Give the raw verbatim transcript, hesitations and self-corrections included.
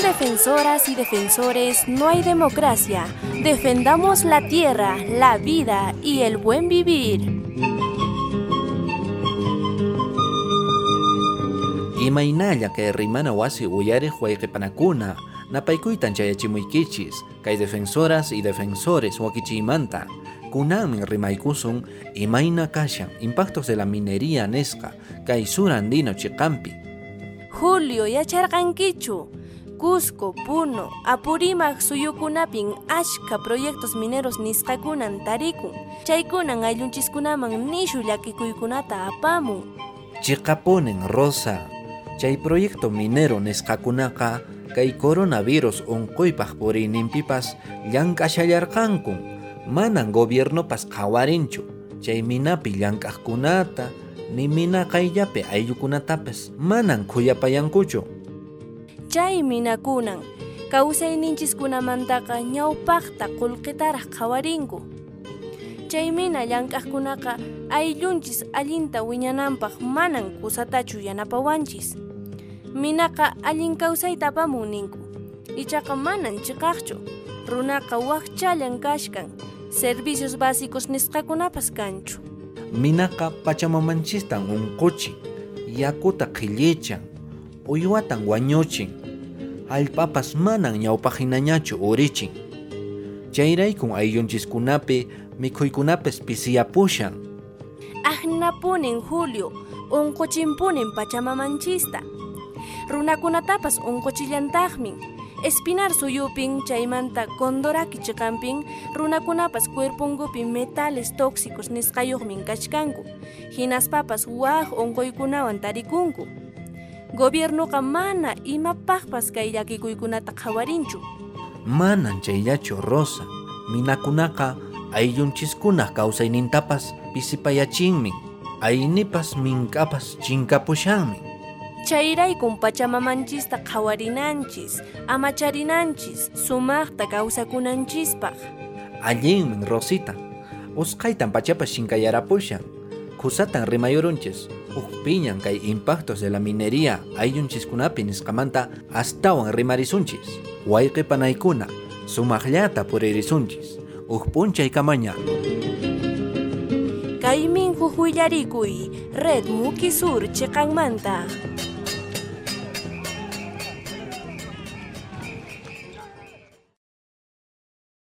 defensoras y defensores, no hay democracia. Defendamos la tierra, la vida y el buen vivir. Imaynalla kay rimana wasi uyariq wayqipanakuna napaykuytan chayachimuykichis kay defensoras y defensores wakichiymanta kunanmi rimaykusun imayna kashan impactos de la minería nisqa kay sur andino chiqampi. Julio yacharqankichu Cusco, Puno, Apurímac suyukunapin ashka proyectos mineros nisqakunan tarikun. Chaykunan ayllunchikkunaman nishu llakikuykunata apamun. Chiqapunin Rosa, chay proyecto minero nisqakunaqa kay coronavirus unquypaq puriyninpipas llank'ashallarqankun. Manan gobiernopas qhawarinchu chay minapi llank'aqkunata ni mina qayllapi ayllukunatapas manan khuyapayankuchu. Chay minakunan kawsayninchikkunamantaqa ñawpaqta qullqitaraq qhawarinku. Chay mina llank'aqkunaqa ayllunchis allinta wiñananpaq manan kusatachu yanapawanchis. Minaqa allin kawsayta apamun ninku, ichaqa manan chiqaqchu. Runaqa wakchallan kashkan, servicios básicos nisqakunapas kanchu. Minaqa pachamanchistan unquchin, yakuta qhillichan, uywatan wañuchin, allpapas manan ñawpaqhinañachu urichin. Chayraykun ayllunchikkunapi mikhuykunapis pisiyapushan. Ahnapunin Julio, unquchinpunin pachamamanchista. Runakunatapas unquchillantaqmin. Espinar suyupin chaymanta Condoraki chiqampin runakunapas cuerpunkupi metales tóxicos nisqayuqmin kachkanku. Hinaspapas waq unquykunawan tarikunku. Gobiernoqa mana imapaqpas kay llakikuykunata qhawarinchu. Manan chayllachu Rosa, minakunaqa ayllunchiskuna kawsaynintapas pisipayachinmin, aynipas mink'apas chinkapushanmin. Chayraykun pachamamanchista qhawarinanchis, amacharinanchis, sumaqta kawsakunanchispaq. Allinmin Rosita, usqaytan pachapas chinkayarapushan, khusatan rimayurunchis, uqpiñan kay impactos de la minería ayllunchikkunapi nisqamanta astawan rimarisunchis, wayqipanaykuna sumaqllata puririsunchis, uqp'unchay kamaña. Kaymin huqwillarikuy, Red Muki Sur chiqanmanta.